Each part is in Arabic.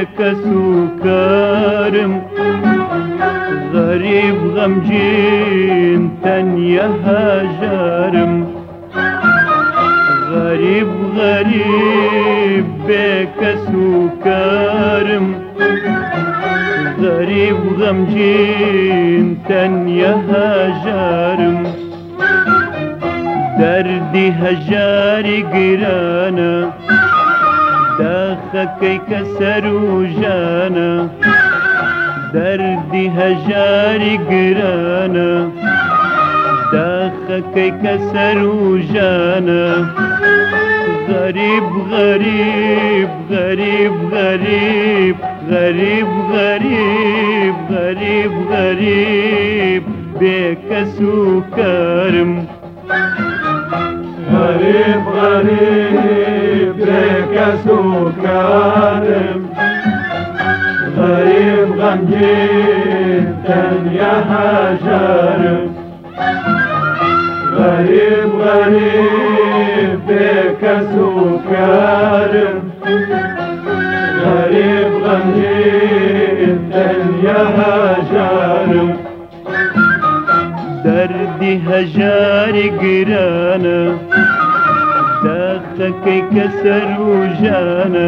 بێکەس و کارم غەریب غەمگین تەنیا هەژارم غەریب غەریب بێکەس و کارم غەریب غەمگین تەنیا هەژارم دەردی هەژاری گرانە داخەکەی کە سەر و ژانە دەردی هەژاری گرانە داخەکەی کە سەر و ژانە غەریب غەریب غەریب غەریب غەریب غەریب غەریب غەریب بێکەس و کارم غەریب غەریب بێکەس و کارم غەریب غەمگین تەنیا هەژارم غەریب غەریب بێکەس و کارم غەریب غەمگین تەنیا هەژارم دەردی هەژاری گرانە داخەکەی کە سەر و ژانە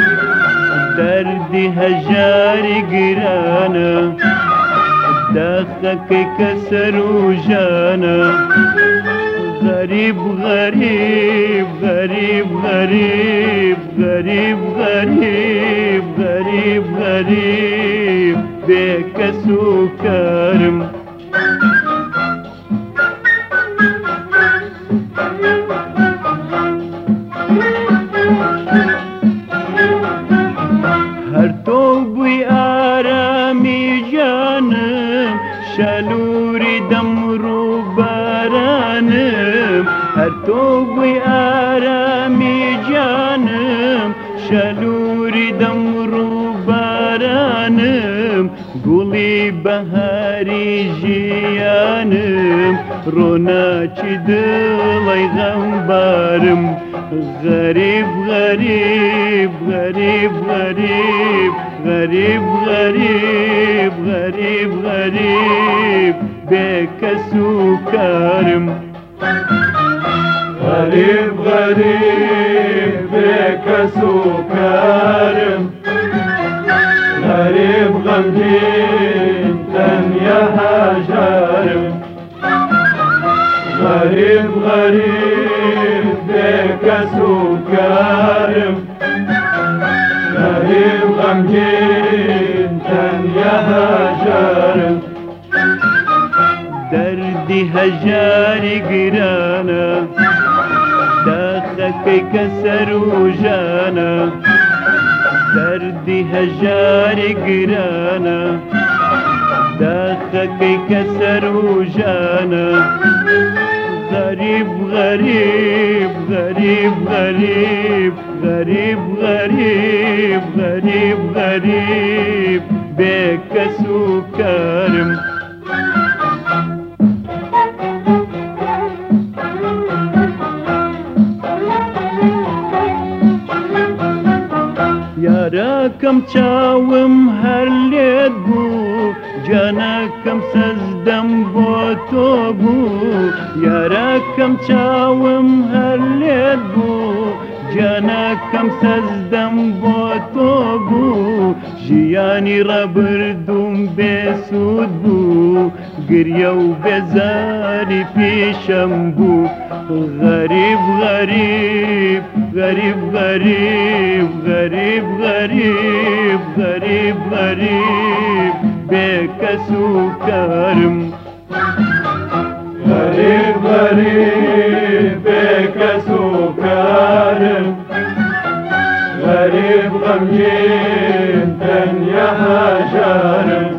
دەردی هەژاری گرانە داخەکەی کە سەر و ژانە غەریب غەریب غەریب غەریب غەریب غەریب غەریب غەریب بێکەس و کارم هەر تۆ بووی ئارامی جانم شەلووری دەمڕ و بارانم هەر تۆ بووی ئارامی جانم شەلووری دەمڕ و بارانم گوڵی بەهاری ژیانم ڕۆناچی دڵی غەمبارم غەریب غەریب غەریب غەریب غەریب غەریب غەریب غەریب بێکەس و کارم غەریب غەریب بێکەس و کارم غەریب غەمگین تەنیا هەژارم غەریب غەریب بێکەس و کارم غەریب غەمگین تەنیا هەژارم دەردی هەژاری گرانە داخەکەی کە سەر و ژانە دەردی هەژاری گرانە داخەکەی کە سەر و ژانە غەریب غەریب غەریب غەریب غەریب غەریب غەریب غەریب بێکەس و کارم یارەکەم چاوم هەر لێت بوو جانەکەم سەزدەم بۆ تۆ بوو یارەکەم چاوم هەر لێت بوو جانەکەم سەزدەم بۆ تۆ بوو ژیانی ڕەبردووم بێسوود بوو گریە و بێزاری پیشەم بوو غەریب غەریب غەریب غەریب غەریب غەریب غەریب غەریب بێکەس و کارم غەریب غەریب بێکەس و کارم غەریب غەمگین تەنیا هەژارم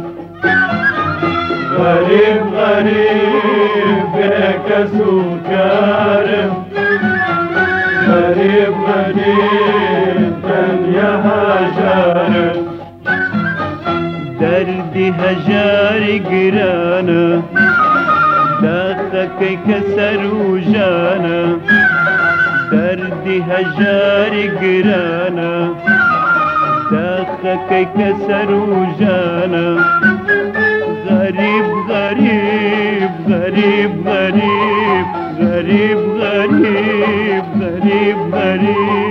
غەریب غەریب بێکەس و کارم غەریب غەمگین تەنیا هەژارم دەردی هەژاری گرانە داخەکەی کە سەر و ژانە دەردی هەژاری گرانە خكي كسر وجانا غريب غريب غريب غريب غريب غريب غريب غريب